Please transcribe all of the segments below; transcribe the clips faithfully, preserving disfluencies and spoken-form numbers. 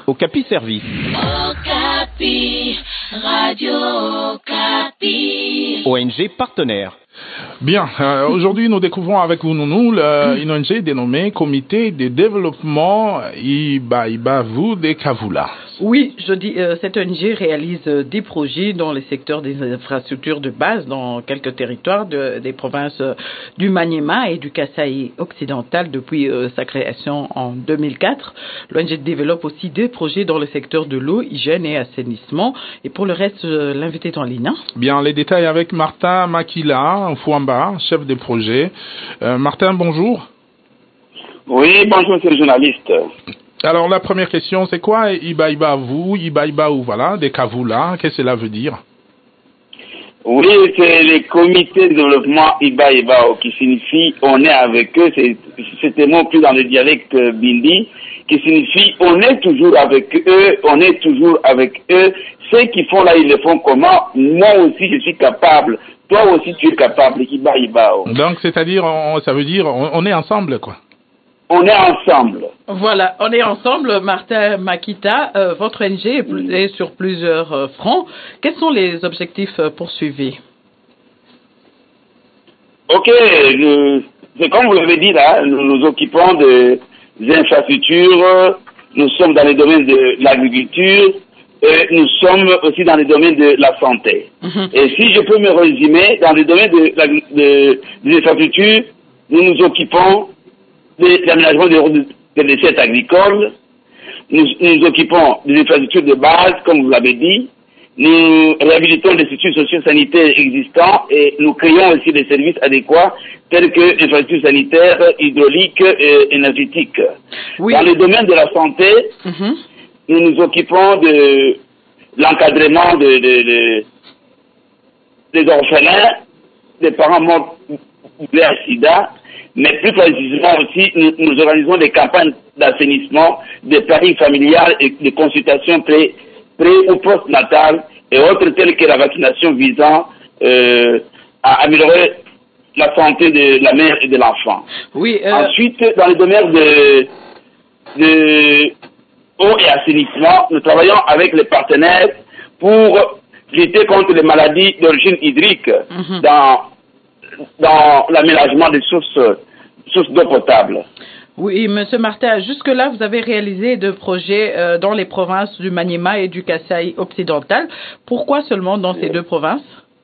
Okapi Service. Okapi, Radio Okapi. O N G partenaire. Bien, euh, aujourd'hui nous découvrons avec vous, nous, le, une O N G dénommée Comité de développement Iba Iba Vu de Kavula. Oui, je dis, euh, cette O N G réalise euh, des projets dans les secteurs des infrastructures de base dans quelques territoires de, des provinces euh, du Maniema et du Kasaï occidental depuis euh, sa création en deux mille quatre. L'O N G développe aussi des projets dans le secteur de l'eau, hygiène et assainissement. Et pour le reste, euh, l'invité est en ligne. Hein? Bien, les détails avec Martin Makila, Fouamba, chef de projet. Euh, Martin, bonjour. Oui, bonjour, monsieur le journaliste. Alors, la première question, c'est quoi Iba Iba Vu, Iba Iba ou voilà, des Kavula, qu'est-ce que cela veut dire? Oui, c'est le comité de développement Iba Iba qui signifie on est avec eux, c'est, c'est un mot plus dans le dialecte bindi, qui signifie on est toujours avec eux, on est toujours avec eux, ceux qui font là, ils le font comment? Moi aussi, je suis capable, toi aussi tu es capable, Iba Iba. Donc, c'est-à-dire, on, ça veut dire on, on est ensemble, quoi. On est ensemble. Voilà, on est ensemble, Martin Makita. Euh, votre O N G est, est sur plusieurs euh, fronts. Quels sont les objectifs euh, poursuivis? Ok, je, c'est comme vous l'avez dit là, nous nous occupons de, des infrastructures, nous sommes dans les domaines de l'agriculture, et nous sommes aussi dans les domaines de la santé. Mm-hmm. Et si je peux me résumer, dans les domaines de, de, des infrastructures, nous nous occupons de l'aménagement des, des recettes agricoles, nous nous occupons des infrastructures de base, comme vous l'avez dit, nous réhabilitons les structures socio-sanitaires existants et nous créons aussi des services adéquats tels que infrastructures sanitaires, hydrauliques et énergétiques. Oui. Dans le domaine de la santé, mm-hmm. nous nous occupons de l'encadrement de, de, de, des orphelins, des parents morts de la sida, mais plus précisément aussi, nous, nous organisons des campagnes d'assainissement, de planning familial et de consultations pré, pré ou post-natales et autres telles que la vaccination visant euh, à améliorer la santé de la mère et de l'enfant. Oui, euh... Ensuite, dans le domaine de, de eau et assainissement, nous travaillons avec les partenaires pour lutter contre les maladies d'origine hydrique mm-hmm. dans, dans l'aménagement des sources sources d'eau potable. Oui, Monsieur Martin, jusque-là, vous avez réalisé deux projets euh, dans les provinces du Maniema et du Kasaï occidental. Pourquoi seulement dans ces deux provinces?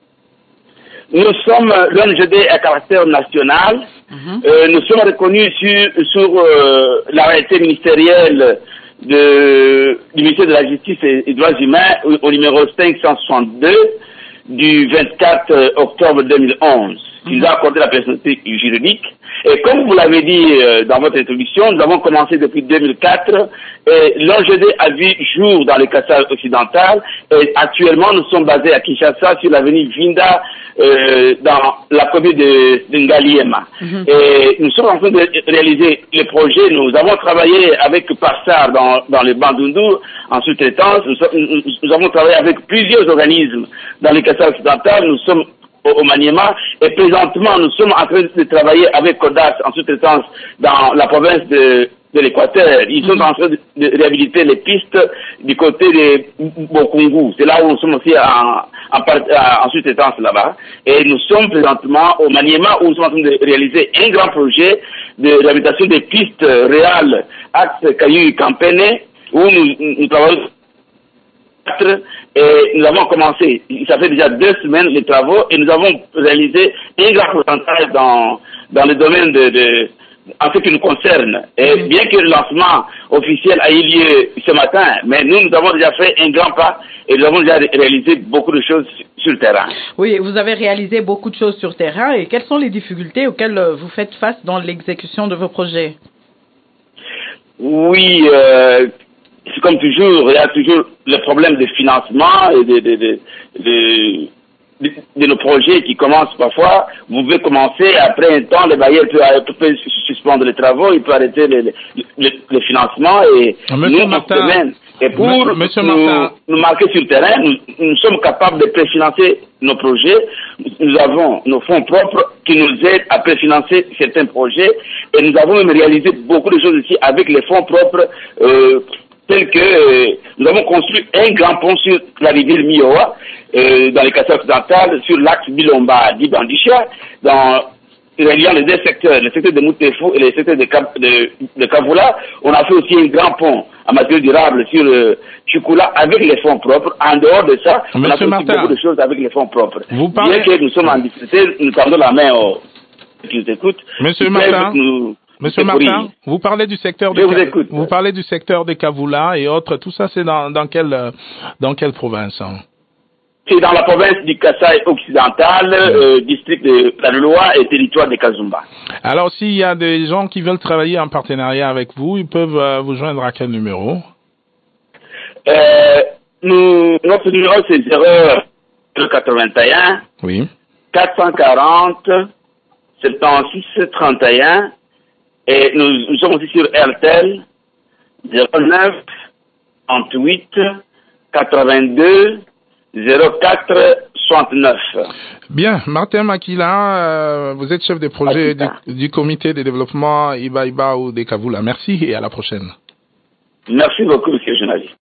Nous sommes l'O N G D à caractère national. Mm-hmm. Euh, nous sommes reconnus sur, sur euh, l'arrêté ministériel de, du ministère de la Justice et des Droits Humains au, au numéro cinq cent soixante-deux du vingt-quatre octobre deux mille onze. Qui nous a accordé la personnalité juridique. Et comme vous l'avez dit euh, dans votre introduction, nous avons commencé depuis deux mille quatre. Et l'O N G D a vu jour dans le Kasaï occidental. Et actuellement, nous sommes basés à Kinshasa sur l'avenue Vinda, euh, dans la commune de, de Ngaliema. Mm-hmm. Et nous sommes en train de réaliser le projet. Nous avons travaillé avec Passar dans, dans le Bandundu en sous-traitance. Nous, nous, nous avons travaillé avec plusieurs organismes dans le Kasaï occidental. Nous sommes au Maniema, et présentement nous sommes en train de travailler avec Kodas en sous-traitance dans la province de, de l'Équateur. Ils sont mm-hmm. en train de, de réhabiliter les pistes du côté de Bokungu. C'est là où nous sommes aussi en, en, en sous-traitance là-bas. Et nous sommes présentement au Maniema où nous sommes en train de réaliser un grand projet de réhabilitation des pistes réales, axe Kayu-Kampene, où nous, nous travaillons et nous avons commencé, ça fait déjà deux semaines les travaux et nous avons réalisé un grand pourcentage dans, dans le domaine de, de en ce qui nous concerne. Et mmh. bien que le lancement officiel a eu lieu ce matin, mais nous, nous avons déjà fait un grand pas et nous avons déjà réalisé beaucoup de choses sur le terrain. Oui, vous avez réalisé beaucoup de choses sur le terrain et quelles sont les difficultés auxquelles vous faites face dans l'exécution de vos projets? Oui, euh, c'est comme toujours, il y a toujours le problème de financement et de, de, de, de, de, de nos projets qui commencent parfois. Vous pouvez commencer, après un temps, le bailleur peut, peut suspendre les travaux, il peut arrêter le, le, le, le financement et Monsieur nous, Martin, on semaine. Et pour Monsieur nous, Martin. nous marquer sur le terrain, nous, nous sommes capables de préfinancer nos projets. Nous avons nos fonds propres qui nous aident à préfinancer certains projets et nous avons même réalisé beaucoup de choses ici avec les fonds propres euh, tels que nous avons construit un grand pont sur la rivière Mioa, euh, dans les Kassai occidentales, sur l'axe Bilomba-Dibandisha, dans reliant les deux secteurs, le secteur de Moutefou et le secteur de, Kab, de, de Kavoula. On a fait aussi un grand pont en matériaux durables sur euh, Chukula avec les fonds propres. En dehors de ça, Monsieur on a fait Martin, aussi beaucoup de choses avec les fonds propres. Vous parlez... Bien que nous sommes en difficulté, nous tendons la main aux qui nous écoutent. Monsieur Martin, nous, Monsieur Martin, vous parlez du secteur de Je vous écoute. Vous parlez du secteur de Kavoula et autres. Tout ça, c'est dans, dans quelle dans quelle province hein? C'est dans la province du Kassai occidental, oui. euh, district de la Loi et territoire de Kazumba. Alors, s'il y a des gens qui veulent travailler en partenariat avec vous, ils peuvent euh, vous joindre à quel numéro? euh, nous, Notre numéro, c'est zéro quatre-vingt-un oui. quatre cent quarante soixante-seize trente et un et nous, nous sommes aussi sur R T L zéro neuf trente-huit quatre-vingt-deux zéro quatre soixante-neuf. Bien, Martin Makila, euh, vous êtes chef de projet du, du comité de développement Iba Iba ou de Kavoula. Merci et à la prochaine. Merci beaucoup, monsieur le journaliste.